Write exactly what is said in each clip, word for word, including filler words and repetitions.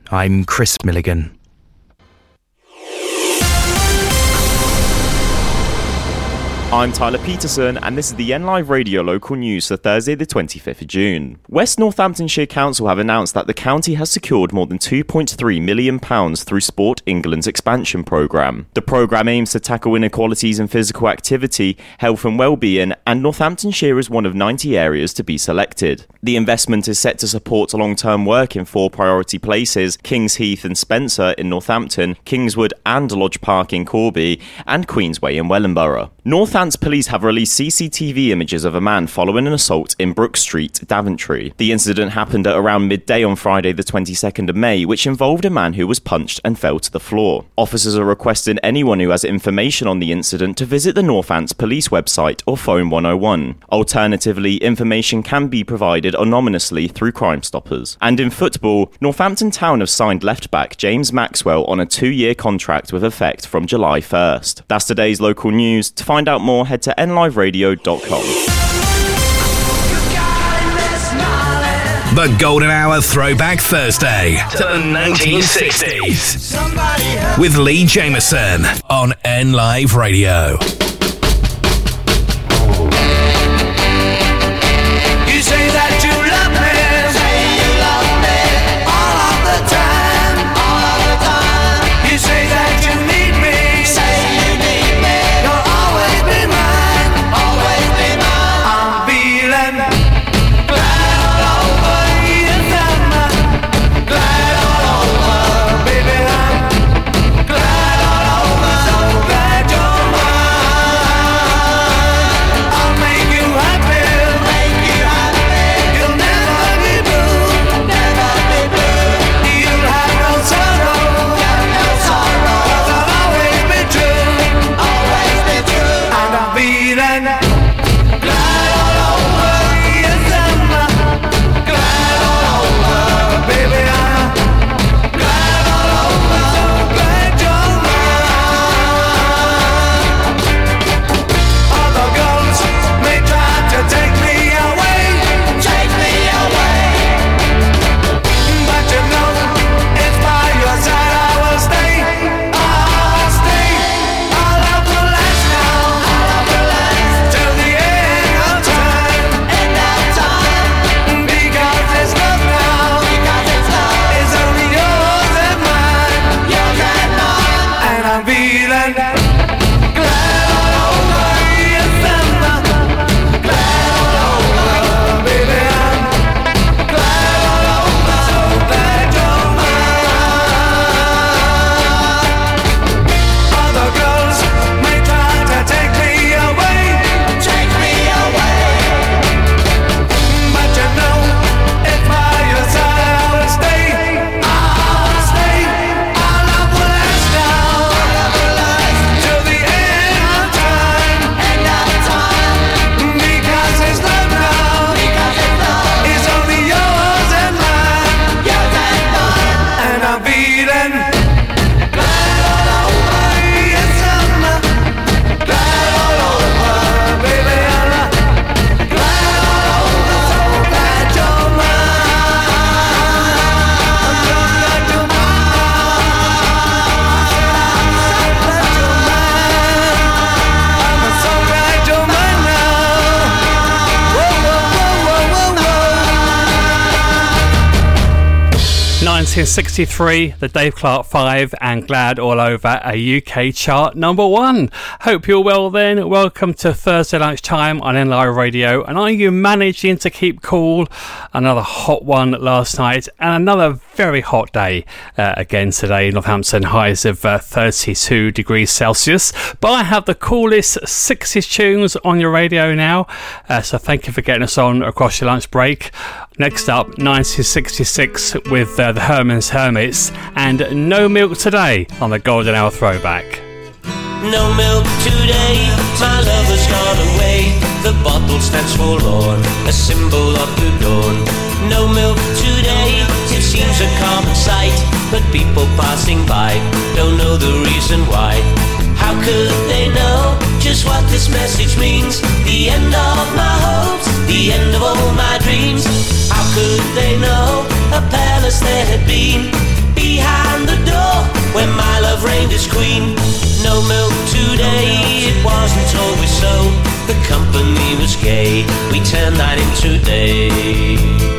I'm Chris Milligan. I'm Tyler Peterson, and this is the N Live Radio local news for Thursday the twenty-fifth of June. West Northamptonshire Council have announced that the county has secured more than two point three million pounds through Sport England's expansion programme. The programme aims to tackle inequalities in physical activity, health and well-being, and Northamptonshire is one of ninety areas to be selected. The investment is set to support long-term work in four priority places: Kings Heath and Spencer in Northampton, Kingswood and Lodge Park in Corby, and Queensway in Wellingborough. Northampton police have released C C T V images of a man following an assault in Brook Street, Daventry. The incident happened at around midday on Friday the twenty-second of May, which involved a man who was punched and fell to the floor. Officers are requesting anyone who has information on the incident to visit the Northants Police website or phone one oh one. Alternatively, information can be provided anonymously through Crime Stoppers. And in football, Northampton Town have signed left-back James Maxwell on a two-year contract with effect from July first. That's today's local news. To find out more, head to n live radio dot com. The Golden Hour Throwback Thursday to the nineteen sixties with Lee Jameson on N Live Radio. You say that you love me, say you love me all of the time, all of the time. You say that you need me, say you need me. You'll always be mine, always be mine. I'm feeling glad all over, yes I'm glad all over, baby I'm glad all over, so glad you're mine. I'll make you happy, make you happy. You'll never be blue, never be blue. You'll have no sorrow, have no sorrow. 'Cause I'll always be true, always be true. And I'm feeling glad all over, yes I'm glad all over, baby I'm glad all over, so glad you're mine. Other girls may try to take me away, take me away. But you know, it's by your side I will stay, I'll stay. Our love will last now, our love will last till the end of time, end of time. Because it's love now, because it's love. It's only yours and mine, yours and mine. And I'm feeling glad all over, yes I'm glad all over, baby I'm glad all over, so glad you're mine. Other girls may try to take me away, take me away. But you know, if by your side I will stay, I'll stay. Our love will last now, our love will last till the end of time, end of time. Because it's love now, because it's love. It's only yours and mine, yours and mine. And I'm feeling glad all over, yes I'm glad all over, baby I'm glad all over, so glad you're mine. I'm so glad you're mine. I'm so glad you're mine now. Whoa, whoa, whoa, whoa, whoa, whoa. nineteen sixty-three, the Dave Clark five, and Glad All Over, a U K chart number one. Hope you're well then. Welcome to Thursday lunchtime on N Live Radio. And are you managing to keep cool? Another hot one last night and another very hot day uh, again today. Northampton highs of uh, thirty-two degrees Celsius. But I have the coolest sixties tunes on your radio now. Uh, so thank you for getting us on across your lunch break. Next up, nineteen sixty-six with uh, the Herman's Hermits and No Milk Today on the Golden Hour Throwback. No milk today, my lover's gone away. The bottle stands forlorn, a symbol of the dawn. No milk today, it seems a common sight, but people passing by don't know the reason why. How could they know just what this message means? The end of my hopes, the end of all my dreams. How could they know a palace there had been queen. No milk today, it wasn't always so. The company was gay, we turned night into day.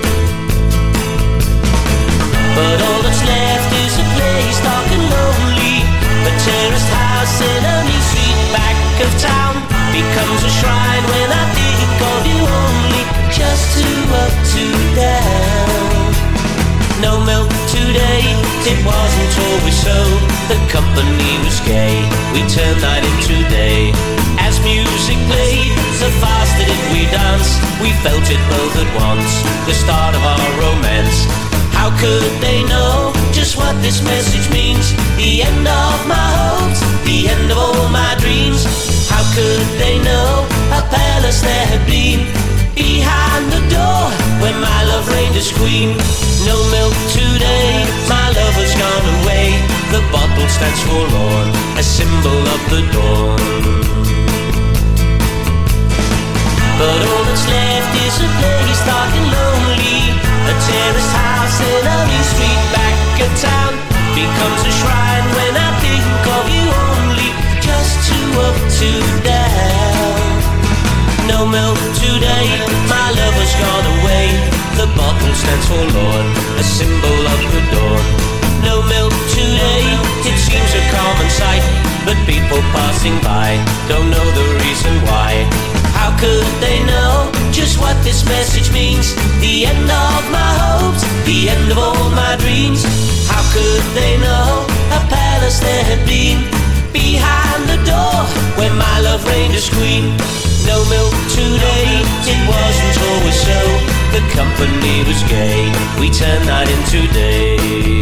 But all that's left is a place dark and lonely. A terraced house in a mean street back of town becomes a shrine when I think of you only. Just two up, two down. No milk today, it wasn't always so. The company was gay, we turned night into day. As music played, the faster did we dance. We felt it both at once, the start of our romance. How could they know just what this message means? The end of my hopes, the end of all my dreams. How could they know a palace there had been behind the door where my love reigned as queen? No milk today, my love has gone away. The bottle stands forlorn, a symbol of the dawn. But all that's left is a place dark and lonely. A terraced house in a mean street back of town becomes a shrine when I think of you only. Just two up, two down. No milk today, my love has gone away. The bottle stands forlorn, a symbol of the dawn. No milk today, it seems a common sight, but people passing by don't know the reason why. How could they know just what this message means? The end of my hopes, the end of all my dreams. How could they know a palace there had been behind the door where my love reigned as queen? No milk today, it wasn't always so. The company was gay, we turned night into day.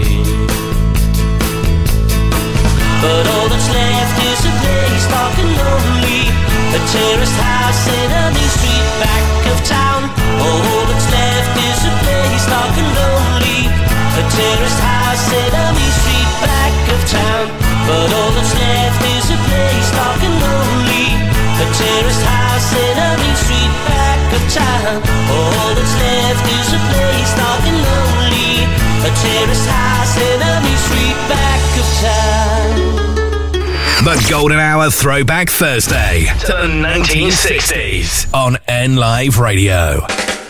But all that's left is a place dark and lonely. A terraced house in a mean street back of town. All that's left is a place dark and lonely. A terraced house in a mean street back of town. But all that's left is a place dark and lonely. A terraced house in a mean street back of town. All that's left is a place dark and lonely. A terraced house in a mean street back of town. The Golden Hour Throwback Thursday to the nineteen sixties on N Live Radio.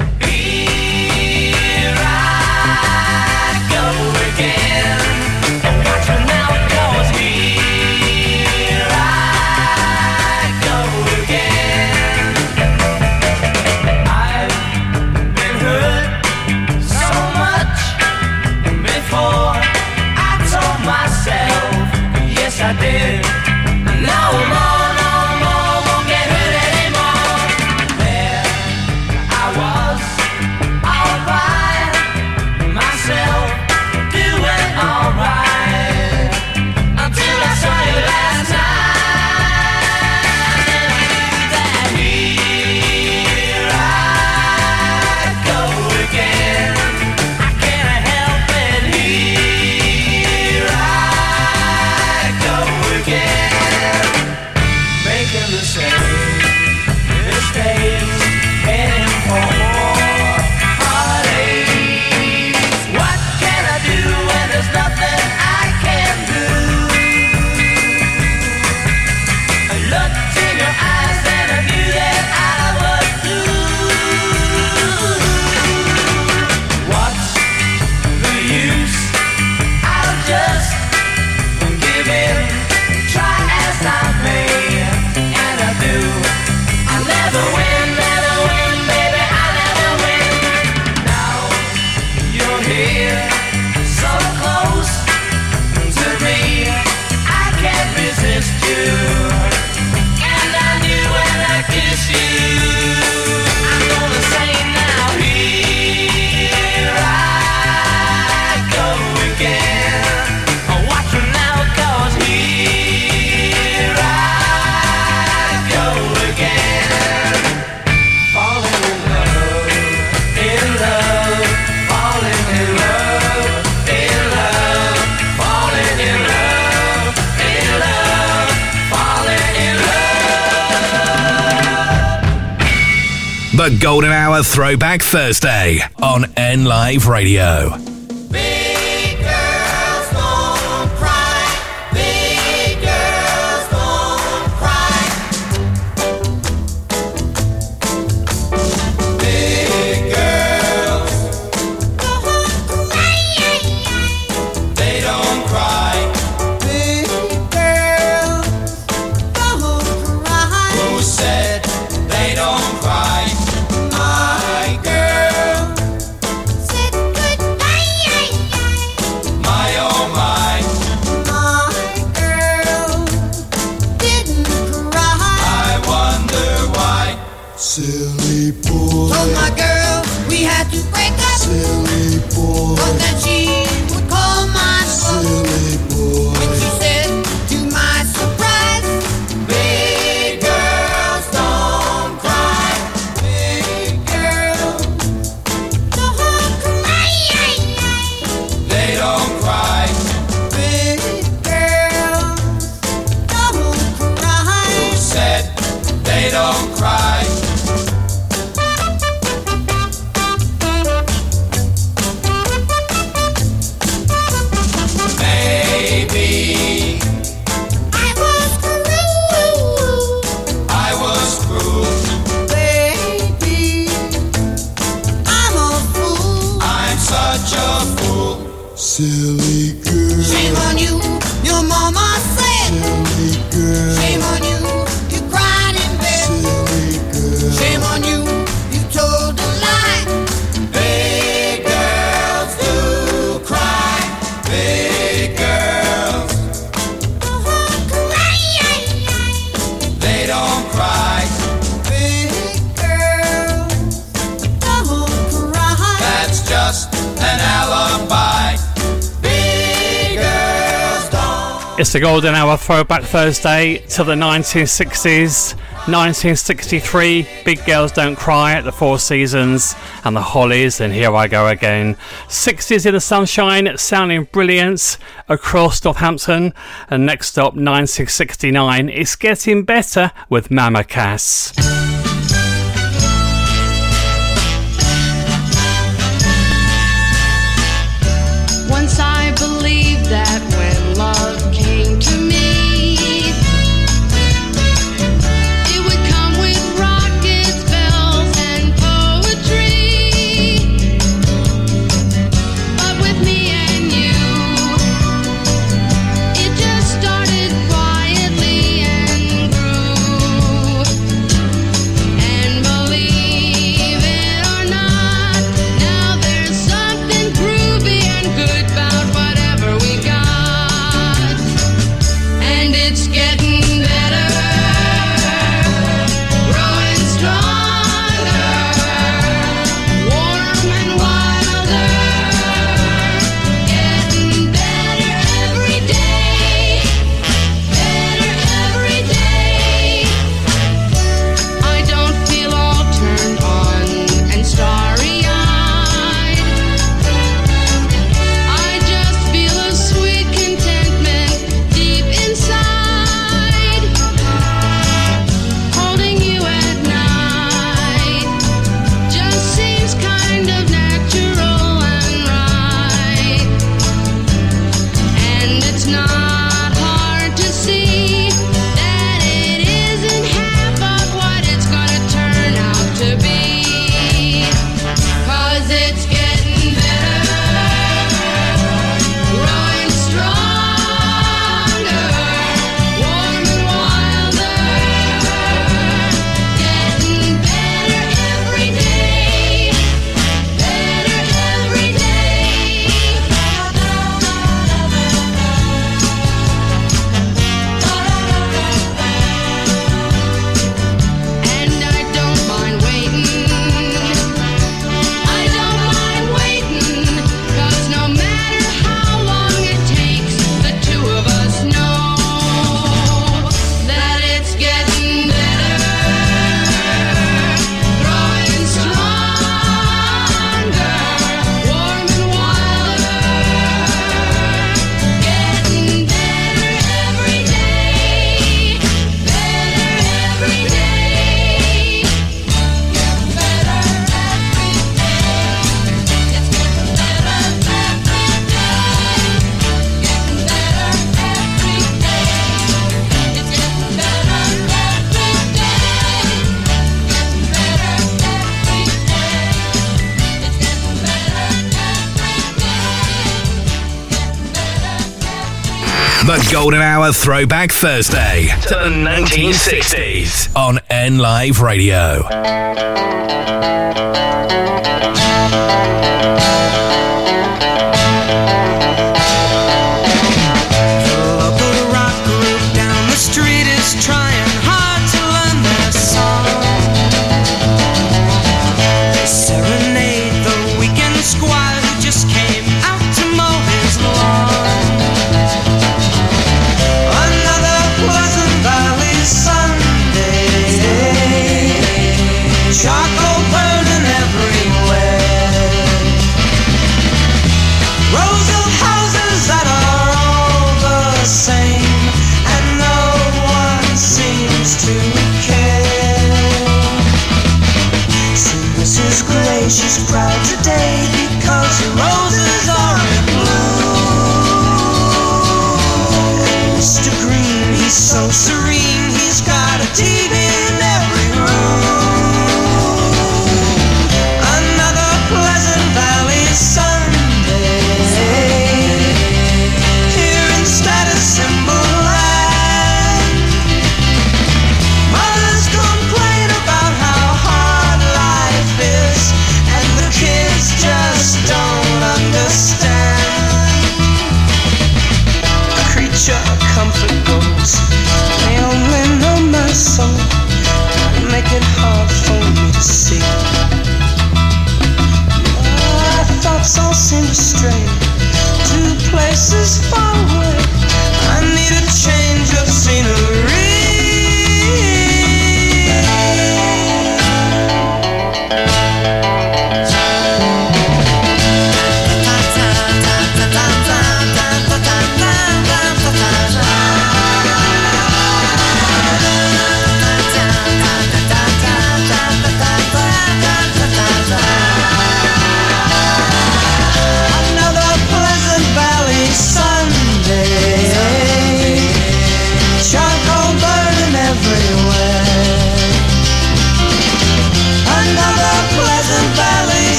I did. No more, no more, won't get hurt anymore. There I was, all by myself, doing alright, until I saw you last night. And I knew that here I go again. I can't help it, here I go again, making the same mistakes, heading for more heartaches. What can I do when there's nothing I can do? I looked in your eyes and I knew that I was blue. What's the use? I'll just give in, try as I may, and I do. I'll never win, never win, baby, I'll never win. Now you're here, so close to me, I can't resist you. And I knew when I kissed you, I'm gonna say now, here I go again. Watch me now, 'cause here I go again. Falling in love, in love, falling in love, in love, falling in love, in love, falling in love. The Golden Hour Throwback Thursday on N Live Radio. Big girls don't cry, big Shame on you, your mama said. Shame on you, you cried in bed. Shame on you, you told a lie. Big girls do cry. Big girls. They don't cry. Big girls don't cry. That's just an alibi. It's the Golden Hour Throwback Thursday to the nineteen sixties. nineteen sixty-three, Big Girls Don't Cry at the Four Seasons and the Hollies, and Here I Go Again. sixties in the sunshine, sounding brilliant across Northampton. And next up, nineteen sixty-nine, It's Getting Better with Mama Cass. Once I believed that when love came to me, it would come with rockets, bells, and poetry. But with me and you, it just started quietly and grew. And believe it or not, now there's something groovy and good about whatever we got. And it's getting better, growing stronger, warm and wilder, getting better every day, better every day. I don't feel all turned on and starry-eyed. I just feel a sweet contentment deep inside. Holding you at night just seems kind of natural and right. And it's not hard to see that it isn't half of what it's gonna turn out to be. 'Cause it's getting better, growing stronger, warm and wilder, getting better every day, better every day. And I don't mind waiting, I don't mind waiting, 'cause no matter how long it takes, the two of us know that it's getting better, growing stronger, warm and wilder, getting better every day, better every day. Getting better every day. It's getting better every day. Getting better every day. It's getting better every day. Getting better every day. It's getting better every day. The Golden Hour Throwback Thursday to the nineteen sixties on N Live Radio. Local rock group down the street is trying hard to learn their song. They serenade the weekend squire who just came out to mow his lawn. Another Pleasant Valley Sunday, charcoal burning everywhere.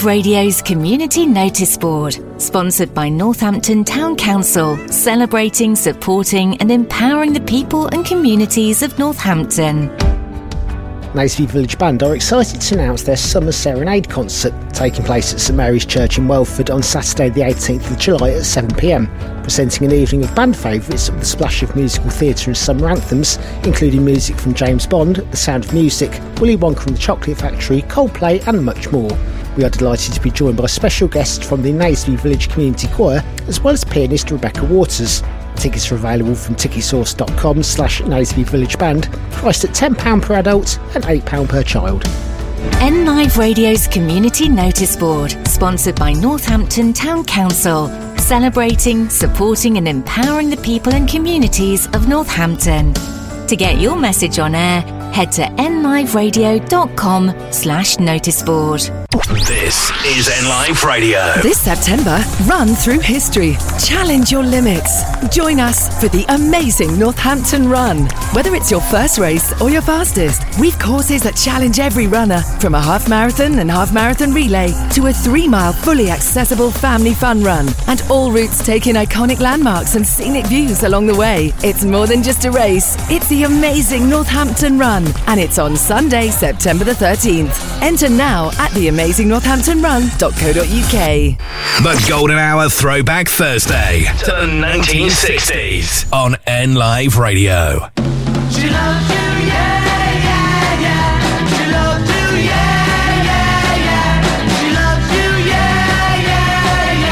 Live Radio's community notice board, sponsored by Northampton Town Council, celebrating, supporting and empowering the people and communities of Northampton. Naseby Village Band are excited to announce their Summer Serenade concert, taking place at St Mary's Church in Welford on Saturday the eighteenth of July at seven p m, presenting an evening of band favourites with a splash of musical theatre and summer anthems, including music from James Bond, The Sound of Music, Willy Wonka and the Chocolate Factory, Coldplay and much more. We are delighted to be joined by special guests from the Naseby Village Community Choir, as well as pianist Rebecca Waters. Tickets are available from ticketsource.com slash Naseby Village Band, priced at ten pounds per adult and eight pounds per child. N Live Radio's community notice board, sponsored by Northampton Town Council, celebrating, supporting and empowering the people and communities of Northampton. To get your message on air, head to nliveradio.com slash noticeboard. This is N Live Radio. This September, run through history. Challenge your limits. Join us for the amazing Northampton Run. Whether it's your first race or your fastest, we've courses that challenge every runner, from a half marathon and half marathon relay to a three mile fully accessible family fun run. And all routes take in iconic landmarks and scenic views along the way. It's more than just a race. It's the amazing Northampton Run. And it's on Sunday, September the thirteenth. Enter now at the amazing northampton run dot co dot uk. The Golden Hour Throwback Thursday to the nineteen sixties on N Live Radio. She loves you, yeah, yeah, yeah. She loves you, yeah, yeah, yeah. She loves you, yeah, yeah,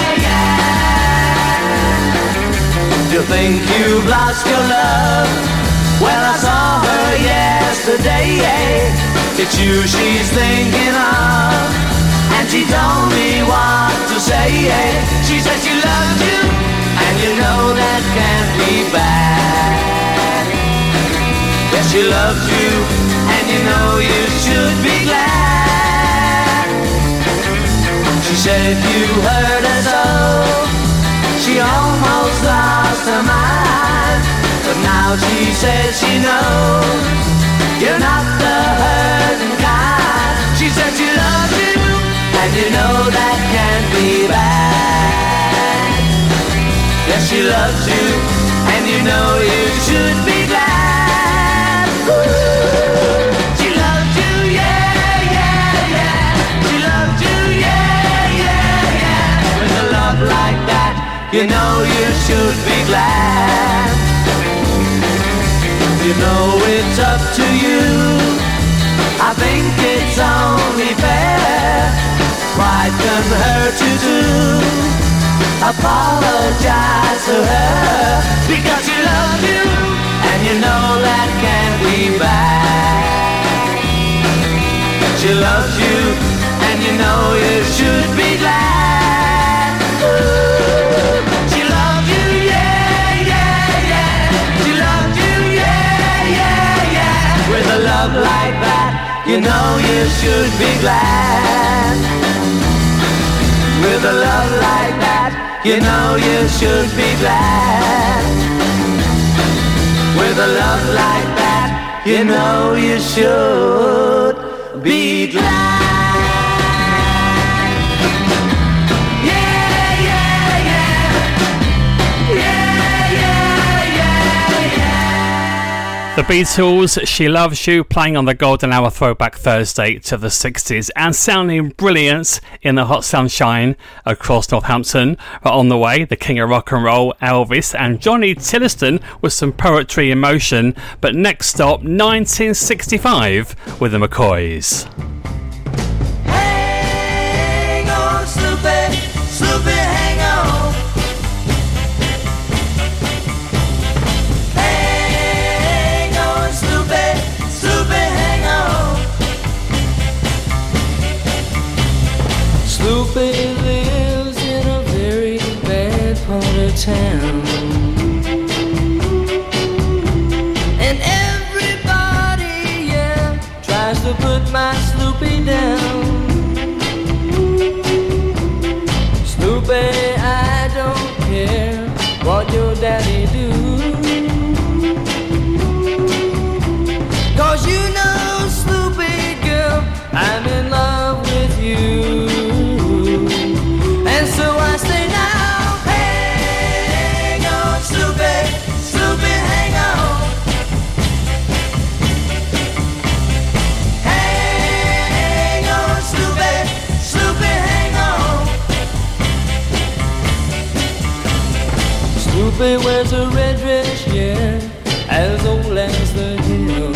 yeah, yeah. You think you've lost your love? Well, I saw her yesterday. It's you she's thinking of, and she told me what to say. She said she loves you, and you know that can't be bad. Yes, she loves you, and you know you should be glad. She said you hurt her so, she almost lost her mind. But now she says she knows you're not the hurting kind. She said she loves you, and you know that can't be bad. Yes, she loves you, and you know you should be glad. Ooh. She loves you, yeah, yeah, yeah. She loves you, yeah, yeah, yeah. With a love like that, you know you should be glad. You know it's up to you. I think it's only fair. Why couldn't hurt you to apologize to her? Because she loves you, and you know that can't be bad. She loves you, and you know you should be glad. Ooh. She loves you, yeah, yeah, yeah. She loves you, yeah, yeah, yeah. With a love like that, you know you should be glad. With a love like that, you know you should be glad. With a love like that, you know you should be glad. The Beatles, She Loves You, playing on the Golden Hour Throwback Thursday to the sixties and sounding brilliant in the hot sunshine across Northampton. But on the way, the King of Rock and Roll, Elvis, and Johnny Tillotson with some poetry in motion. But next stop, nineteen sixty-five with the McCoys. Hang on, Snoopy, Snoopy, hang on. Snoopy lives in a very bad part of town, and everybody, yeah, tries to put my Snoopy down. Snoopy, I don't care what your daddy do, 'cause you know, Snoopy girl, I'm in love with you. Snoopy wears a red dress, yeah, as old as the hill.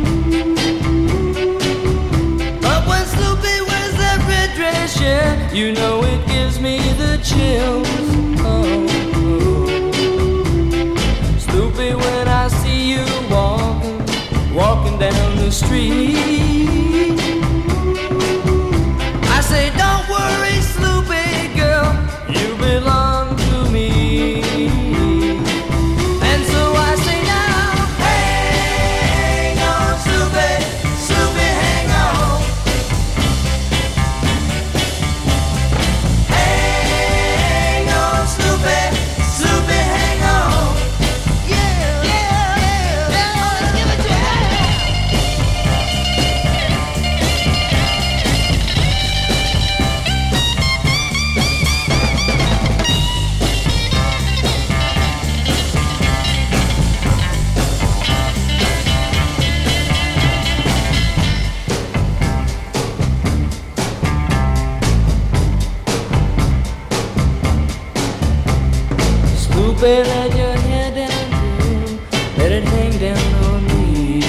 But when Snoopy wears that red dress, yeah, you know it gives me the chills. Oh, Snoopy, when I see you walking, walking down the street, I say, don't worry, Snoopy girl, you belong to me. And so I say now, hang on, Snoopy, Snoopy, hang on. Hang on, Snoopy, Snoopy, hang on. Yeah, yeah, yeah, yeah, let's give it to you. Snoopy, let your hair down, girl, let it hang down on me.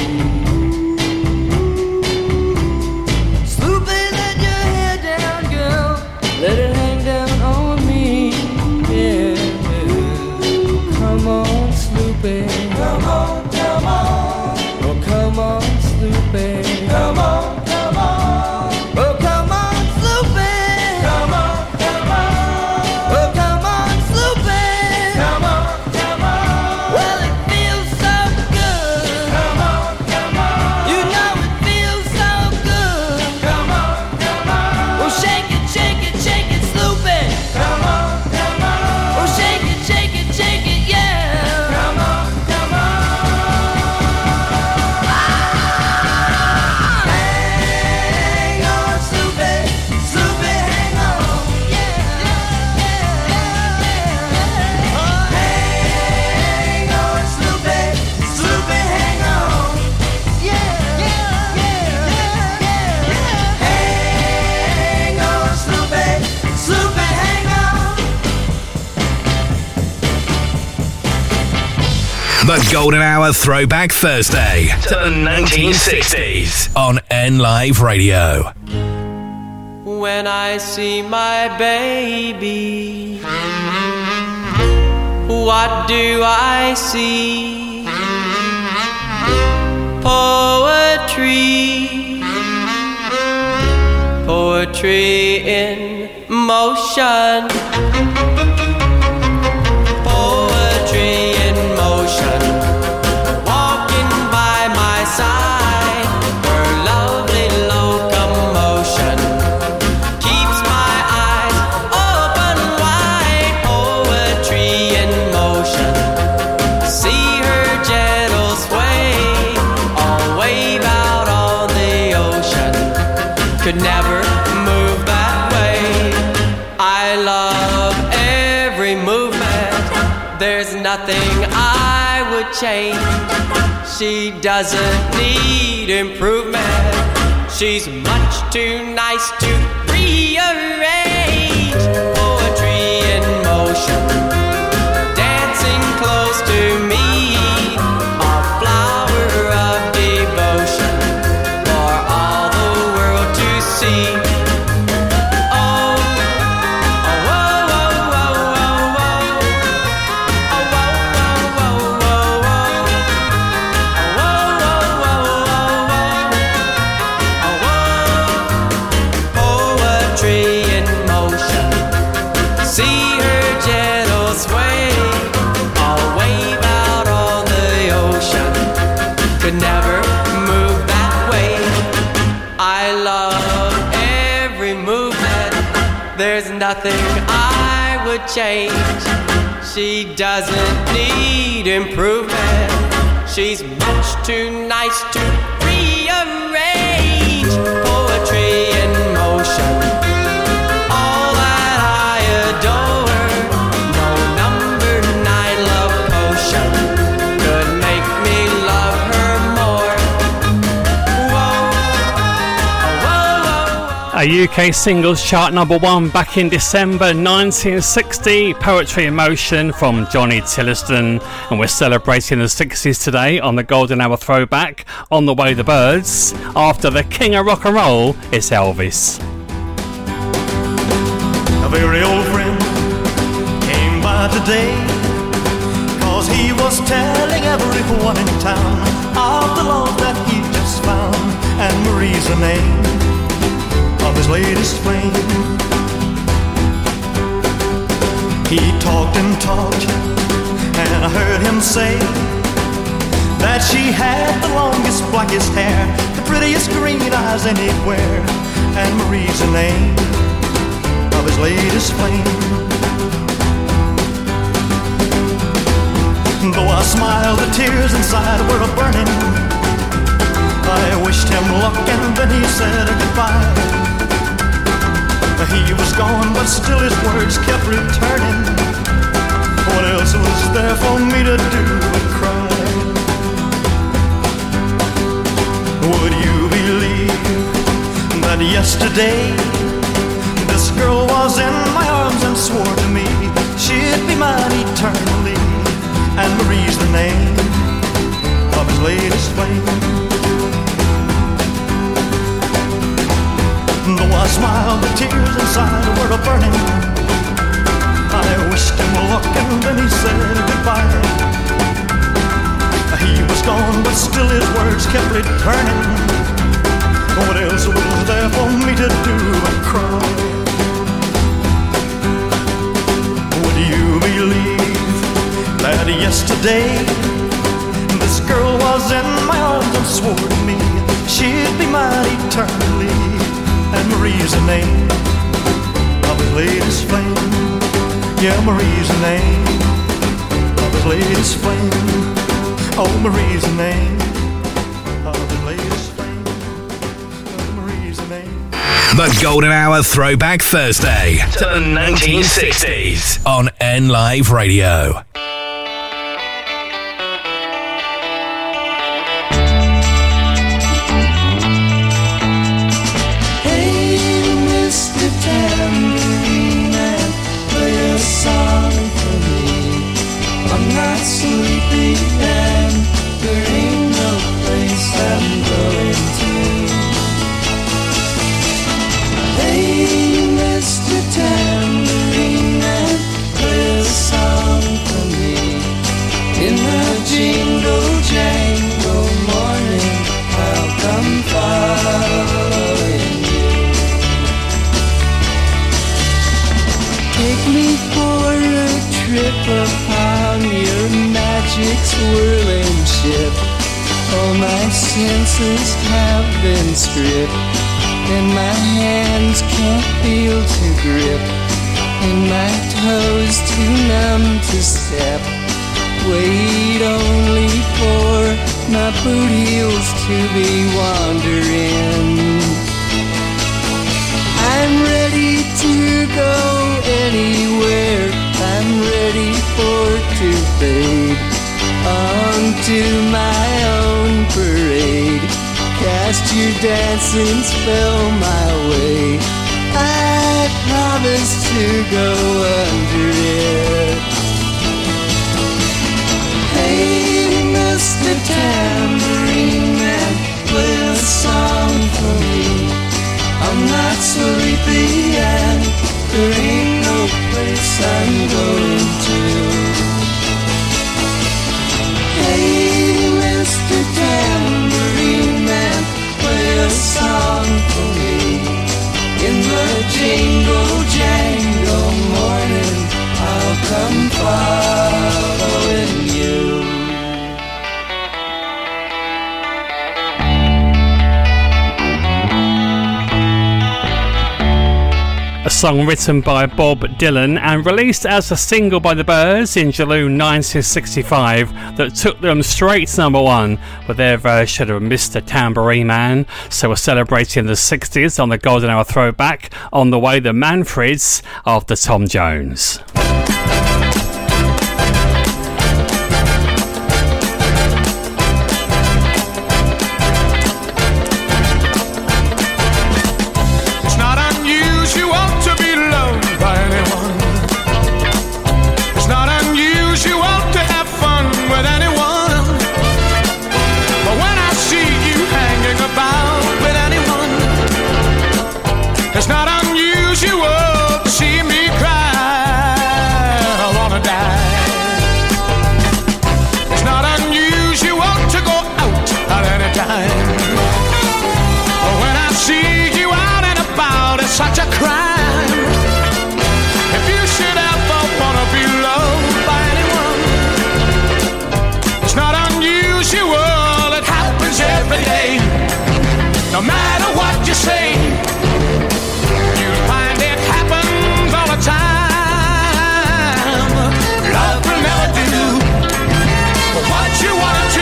Snoopy, let your hair down, girl, let it hang down on me. Yeah, come on, Snoopy, come on, come on. Oh, come on, Snoopy, come on, come on. Oh, come on, Snoopy, come on, come on. Oh, come on, Snoopy, come on, come on. Well, it feels so good. Come on, come on. You know it feels so good. Come on, come on. Oh, shake it, shake it, shake it, Snoopy. Come on, come on. Oh, shake it, shake it, shake it, yeah. Come on, come on. Hang on, Snoopy, Snoopy, hang on. Yeah, yeah, yeah, yeah. Oh, hang on, Snoopy, Snoopy, hang on. Yeah, yeah, yeah, yeah, yeah. Hang on, Snoopy, Snoopy, hang on. The Golden Hour Throwback Thursday to the nineteen sixties on N Live Radio. When I see my baby, what do I see? Poetry, poetry in motion. Poetry in motion, walking by my side. Her lovely locomotion keeps my eyes open wide. Poetry in motion, see her gentle sway, all wave out on the ocean. Could never move that way. I love every movement. There's nothing I would change. She doesn't need improvement. She's much too nice to rearrange. Poetry in motion, dancing close to me, a flower of devotion for all the world to see. Oh, oh, whoa, whoa, whoa, whoa, whoa. Oh, whoa, whoa, whoa, whoa, whoa. Oh, whoa, whoa, whoa, whoa, whoa. Oh, whoa. Poetry in motion, see her gentle sway, all wave out on the ocean. Could never move that way. I love every movement. There's nothing I would change. She doesn't need improvement. She's much too nice to rearrange. Poetry in motion, all that I adore. No number nine love potion could make me love her more. Whoa, oh, whoa, whoa, whoa. Are U K singles chart number one back in December nineteen sixty, Poetry in Motion from Johnny Tillotson. And we're celebrating the sixties today on the Golden Hour throwback, On the Way the Birds. After the king of rock and roll, it's Elvis. A very old friend came by today, 'cause he was telling everyone in town of the love that he just found. And Marie's the name of his latest flame. He talked and talked, and I heard him say that she had the longest, blackest hair, the prettiest green eyes anywhere. And Marie's the name of his latest flame. Though I smiled, the tears inside were a-burning. I wished him luck and then he said goodbye. He was gone, but still his words kept returning. What else was there for me to do but cry? Would you believe that yesterday this girl was in my arms and swore to me she'd be mine eternally? And Marie's the name of his latest flame. Though I smiled, the tears inside were a-burning. I wished him luck and then he said goodbye. He was gone, but still his words kept returning. What else was there for me to do but cry? Would you believe that yesterday this girl was in my arms and swore to me she'd be mine eternally? And Marie's the name of his latest flame. Yeah, Marie's the name of his latest flame. Oh, Marie's the name of his latest flame. Oh, Marie's the name. The Golden Hour Throwback Thursday to the nineteen sixties on N Live Radio. Tambourine man, play a song for me. I'm not sleepy and there ain't no place I'm going to. Hey, Mister Tambourine man, play a song for me. In the jingle jangle morning, I'll come following. Take me for a trip upon your magic swirling ship. All my senses have been stripped, and my hands can't feel to grip, and my toes too numb to step. Wait only for my boot heels to be wandering. I'm ready to go anywhere. I'm ready for to fade onto my own parade. Cast your dancing spell my way. I promise to go under it. Hey, Mister Tambourine Man, play a song for me. I'm not sleepy and there ain't no place I'm going to. Hey, Mister Tambourine Man, play a song for me. In the jingle jangle morning, I'll come following you. A song written by Bob Dylan and released as a single by the Byrds in July nineteen sixty-five that took them straight to number one with their version of Mister Tambourine Man. So we're celebrating the sixties on the Golden Hour Throwback, On the Way the Manfreds after Tom Jones. It's not say. You'll find it happens all the time. Love will never do what you want to.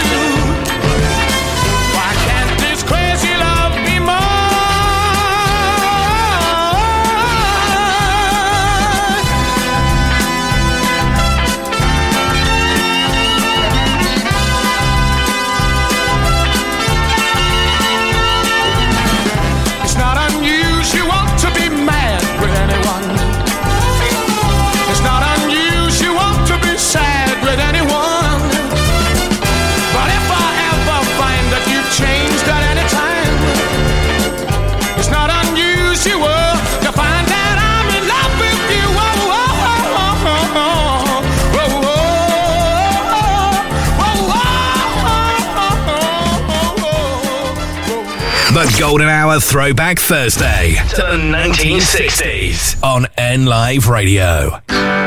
Why can't this crazy love be more? It's not unusual to be mad with anyone. It's not unusual to be sad with anyone. But if I ever find that you've changed at any time, it's not unusual to find that I'm in love with you. Whoa, whoa, whoa, whoa, whoa, whoa, whoa. The Golden Hour Throwback Thursday to the nineteen sixties on N Live Radio.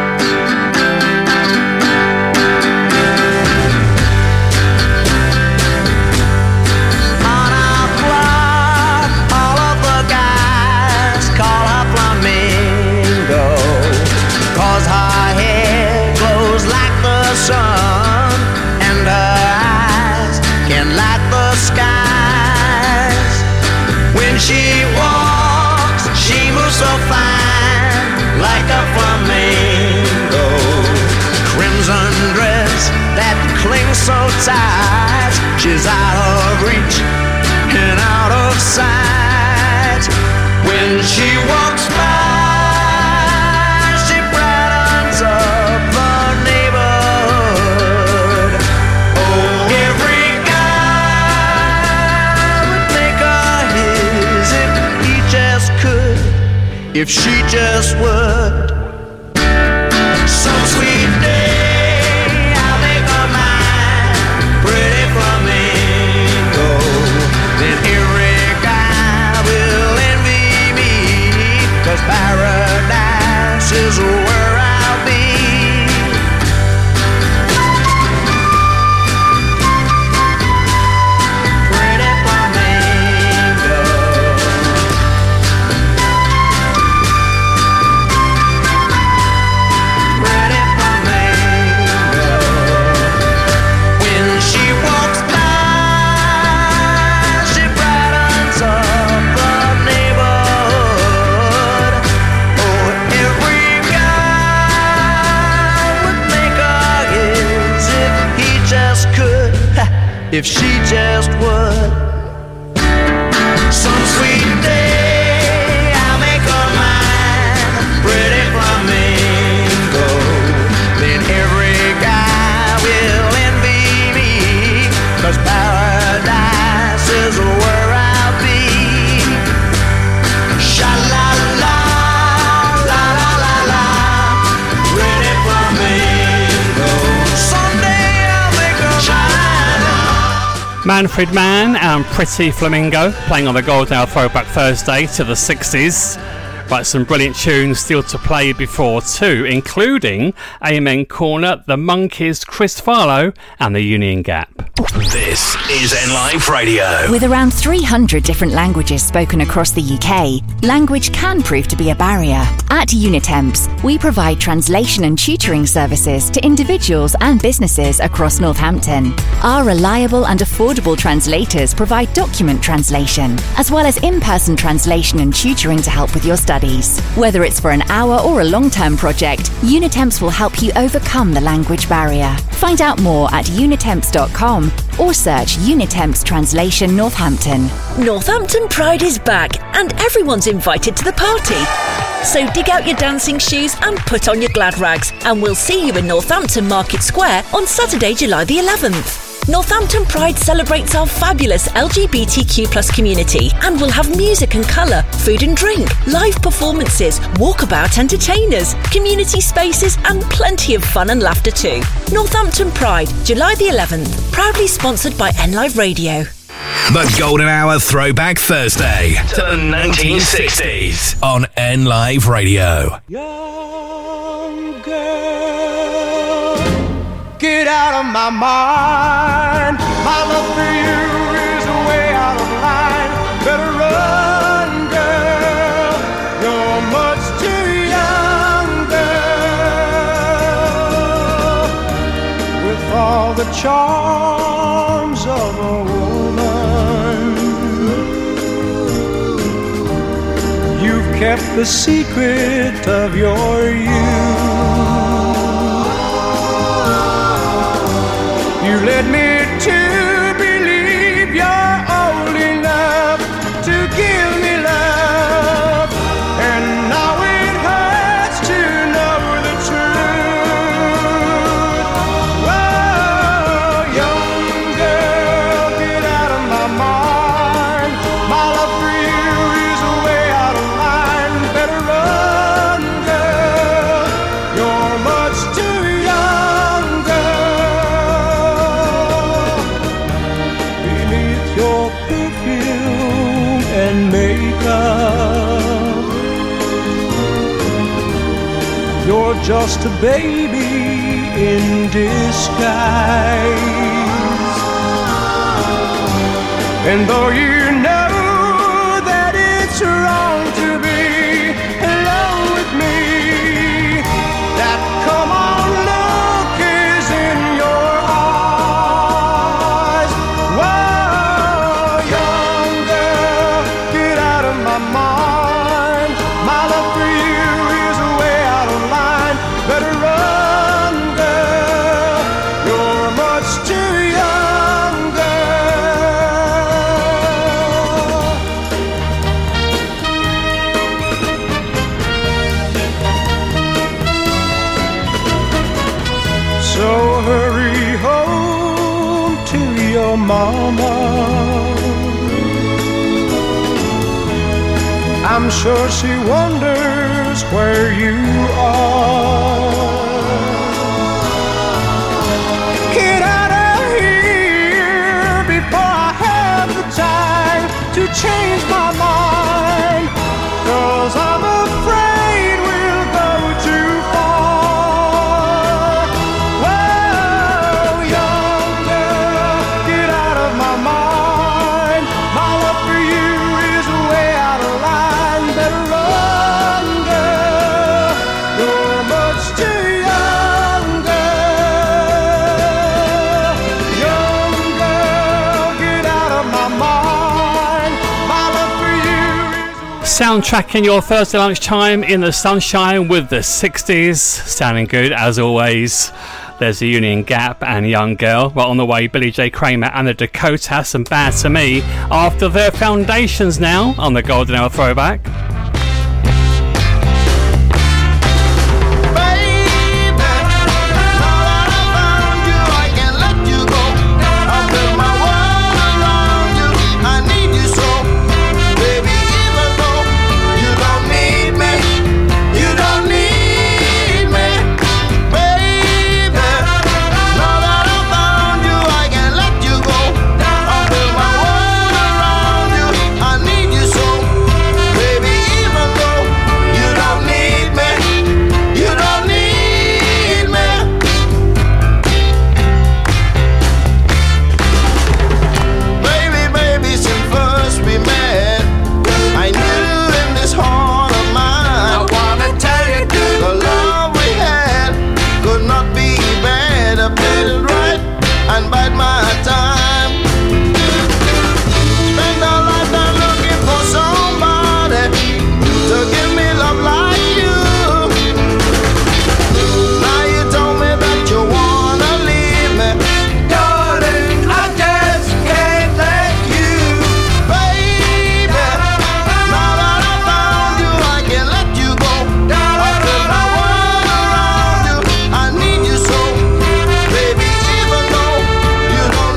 On our block, all of the guys call her Flamingo, 'cause her hair glows like the sun, and her eyes can light the skies. When she walks, she moves so fine, like a flamingo. Crimson dress that clings so tight, she's out of reach and out of sight. When she walks by, she brightens up the neighborhood. Oh, every guy would make her his if he just could, if she just would. Some sweet day I'll make her mine, pretty flamingo. Then every guy will envy me, 'cause paradise is where I'll be. Pretty flamingo. Pretty flamingo. When she walks by, she brightens up the neighborhood. Oh, every guy would make her his if he just could, if she just would. Some sweet day I'll make her mine, pretty flamingo. Then every guy will envy me, 'cause paradise is where I'll be. Sha-la-la, la-la-la-la, pretty flamingo. Someday I'll make her sha-la-la. Manfred Mann and Pretty Flamingo playing on the Golden Hour Throwback Thursday to the sixties. Right, some brilliant tunes still to play before too, including Amen Corner, The Monkees, Chris Farlow and the Union Gap. This is N Live Radio. With around three hundred different languages spoken across the U K, language can prove to be a barrier. At Unitemps, we provide translation and tutoring services to individuals and businesses across Northampton. Our reliable and affordable translators provide document translation, as well as in-person translation and tutoring to help with your studies. Whether it's for an hour or a long-term project, Unitemps will help you overcome the language barrier. Find out more at unitemps dot com or search Unitemps Translation Northampton. Northampton Pride is back and everyone's invited to the party. So dig out your dancing shoes and put on your glad rags, and we'll see you in Northampton Market Square on Saturday, July the eleventh. Northampton Pride celebrates our fabulous L G B T Q plus community and will have music and colour, food and drink, live performances, walkabout entertainers, community spaces and plenty of fun and laughter too. Northampton Pride, July the eleventh, proudly sponsored by N Live Radio. The Golden Hour Throwback Thursday to the nineteen sixties on N Live Radio. Young girl, get out of my mind. My love for you is way out of line. Better run all the charms of a woman. You've kept the secret of your youth. You led me to believe you're old enough to give me love, and now it hurts to know the truth. Whoa, young girl, get out of my mind. My love for you is way out of line. Better run, girl, you're much too young, girl. Beneath your perfume and makeup, you're just a baby in disguise. And though you know that it's wrong to be alone with me, that come on look is in your eyes. Whoa, young girl, get out of my mind. My love for you is way out of line. Better run, girl, you're much too young, girl. So hurry home to your mama. I'm sure she wonders where you are. Get out of here before I have the time to change my mind, 'cause I'm afraid we'll go too far. Whoa, young girl, get out of my mind. My love for you is way out of line. Better run, girl, you're much too young, girl. Young girl, get out of my mind. My love for you is Soundtracking your Thursday lunchtime in the sunshine with the sixties. Sounding good as always. There's the Union Gap and Young Girl. Right on the way, Billy J. Kramer and the Dakotas and Bad to Me after their foundations now on the Golden Hour Throwback. you don't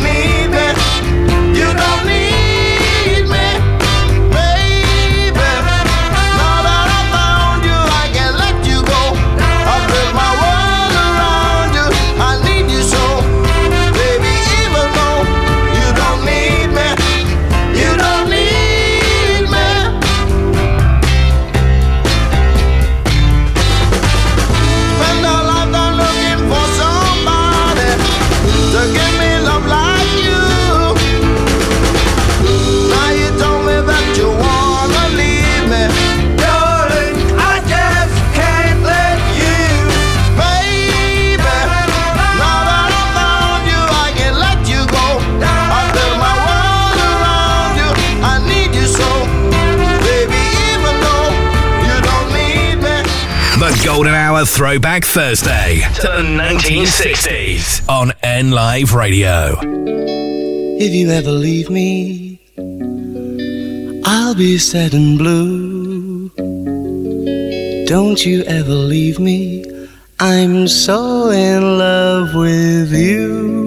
Golden Hour Throwback Thursday to the nineteen sixties on N Live Radio. If you ever leave me, I'll be sad and blue. Don't you ever leave me, I'm so in love with you.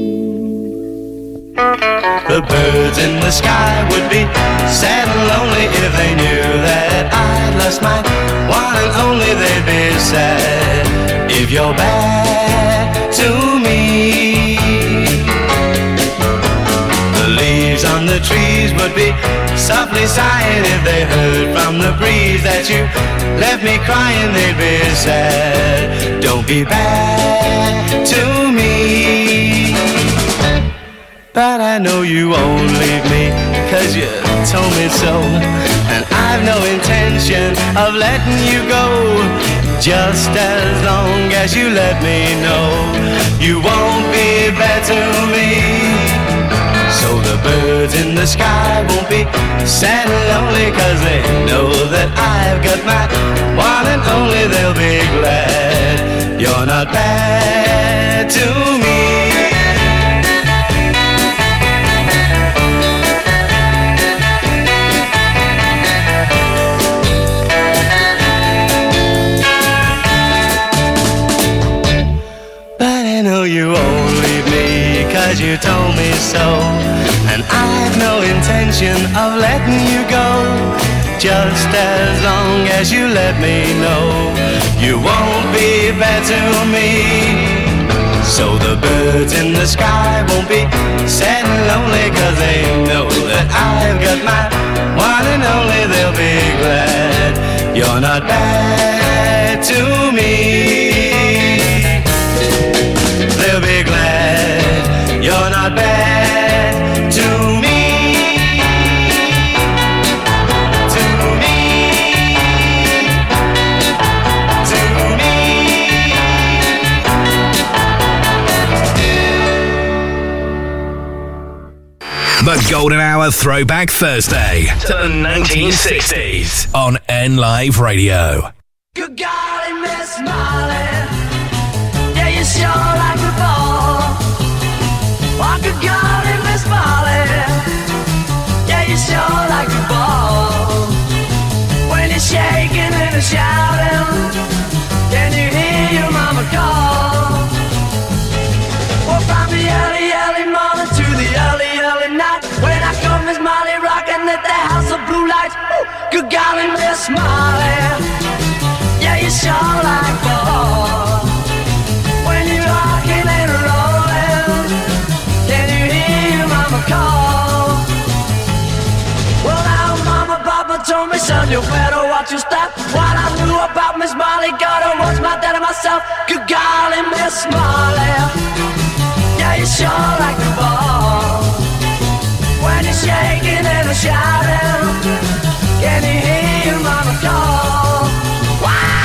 The birds in the sky would be sad and lonely if they knew that I'd lost my one and only. They'd be sad if you're bad to me. The leaves on the trees would be softly sighing if they heard from the breeze that you left me crying. They'd be sad. Don't be bad to me. But I know you won't leave me, cause you told me so. And I've no intention of letting you go, just as long as you let me know you won't be bad to me. So the birds in the sky won't be sad and lonely, cause they know that I've got my one and only. They'll be glad you're not bad to me. I know you won't leave me, cause you told me so. And I've no intention of letting you go, just as long as you let me know you won't be bad to me. So the birds in the sky won't be sad and lonely, cause they know that I've got my one and only. They'll be glad you're not bad to me. They'll be glad you're not bad to me. To me. To me. The Golden Hour Throwback Thursday to the nineteen sixties on N Live Radio. Good golly, Miss Molly, yeah, you sure like the ball. Oh, good golly, Miss Molly, yeah, you sure like the ball. When you're shaking and shouting, can you hear your mama call? Well, from the early, early morning to the early, early night, when I come, Miss Molly rocking at the house of blue lights. Ooh, good golly, Miss Molly, yeah, you sure like ball. When you're rocking and rolling, can you hear your mama call? Well, now Mama, Papa told me, son, you better watch your step. What I knew about Miss Molly, gotta watch my dad and myself. Good golly, Miss Molly, yeah, you sure like the ball. When you're shaking and shouting, can you hear your mama call? Wow!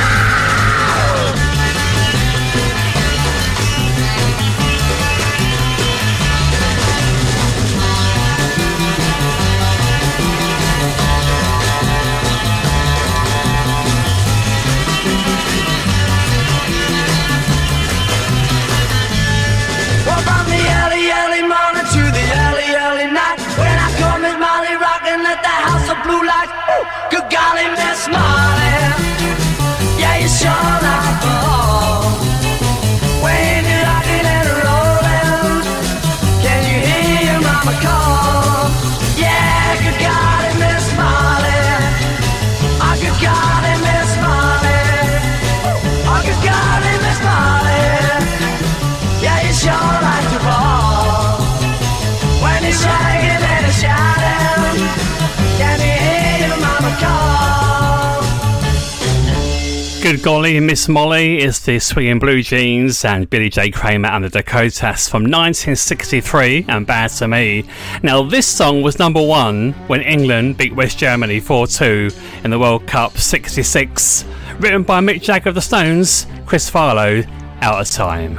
Well, from the early, early morning to the early, early night, when I come Miss Molly rocking at the house of blue lights. Ooh, good golly, Miss Molly, yeah, you sure like ball. When you're rocking and rolling, can you hear your mama call? Yeah, good golly, Miss Molly, oh, good golly, Miss Molly, oh, good golly, Miss Molly, yeah, you sure like to ball. When you're shaking and shouting, can you hear your mama call? Good golly, Miss Molly is the Swinging Blue Jeans and Billy J. Kramer and the Dakotas from nineteen sixty-three and Bad to Me. Now, this song was number one when England beat West Germany four two in the World Cup sixty-six. Written by Mick Jagger of the Stones, Chris Farlowe, Out of Time.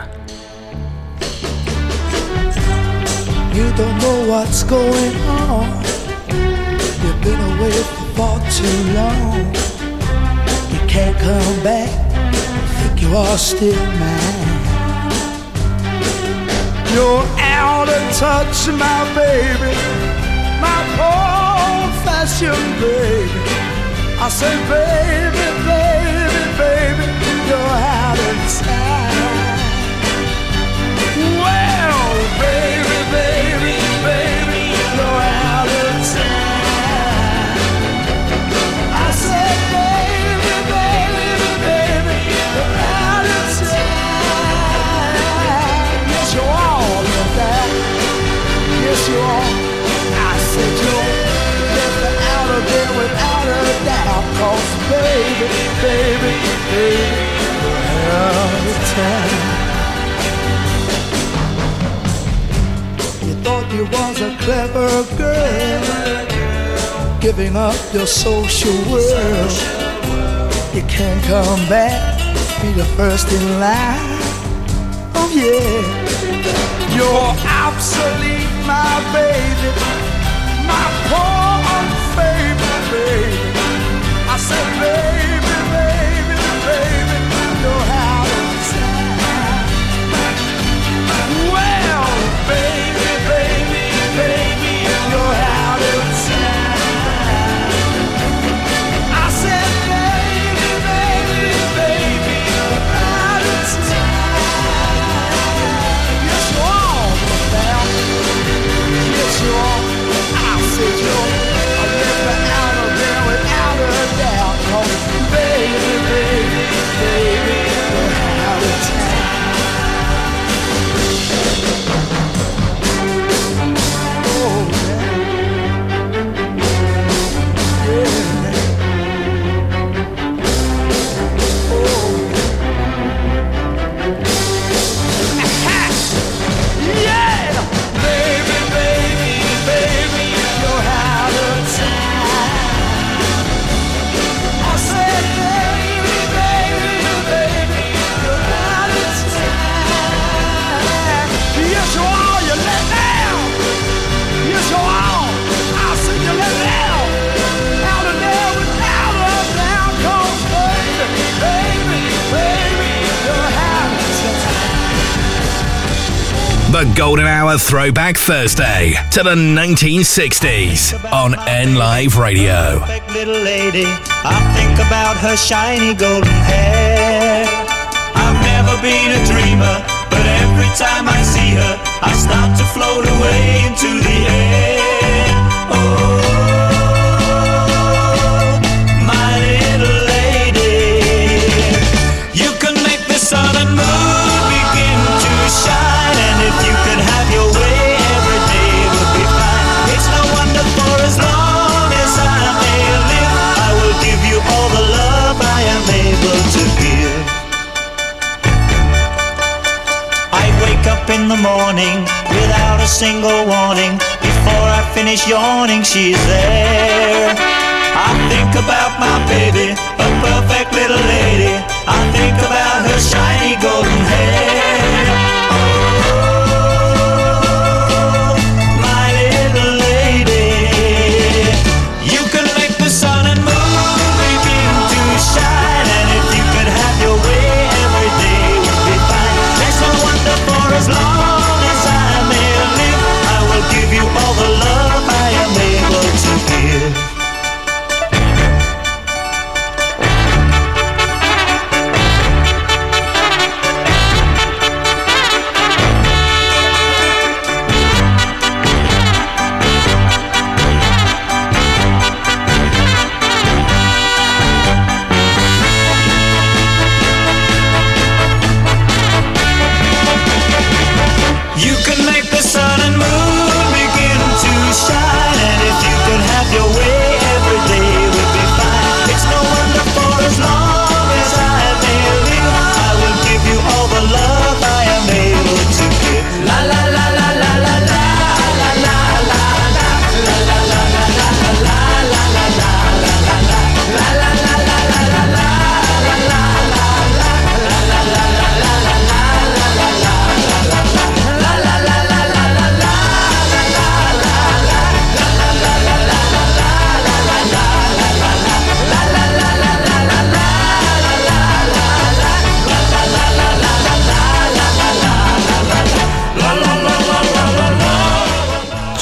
You don't know what's going on. You've been away for far too long. You can't come back think you are still mine. You're out of touch, my baby, my old-fashioned baby. I say, baby, baby, baby, you're out of time. Well, baby, baby, baby, you're out of time. I said, baby, baby, baby, you're out of time. Yes, you are, look that. Yes, you are. I said, you're left out of there without a doubt. Cause baby, baby, baby, you're out of time. Thought you was a clever girl, giving up your social world. You can't come back, be the first in line. Oh yeah, you're obsolete, my baby, my poor unfavorite baby. I said, baby, baby, baby, you're out of time. Well, baby, baby, baby, you're out of time. I said, baby, baby, baby, you're out of time. Yes, you are, now. Yes, you are. I said, you're a little out of there without a doubt. Oh, baby, baby, baby, you're out of time. The Golden Hour Throwback Thursday to the nineteen sixties on N Live Radio. Perfect little lady, I think about her shiny golden hair. I've never been a dreamer, but every time I see her, I start to float away into the air. Oh, my little lady, you can make the sun and moon begin to shine. If you could have your way, every day would be fine. It's no wonder, for as long as I may live, I will give you all the love I am able to give. I wake up in the morning without a single warning. Before I finish yawning, she's there. I think about my baby, a perfect little lady. I think about her shiny golden hair. As long as I may live, I will give you all the love I am able to give.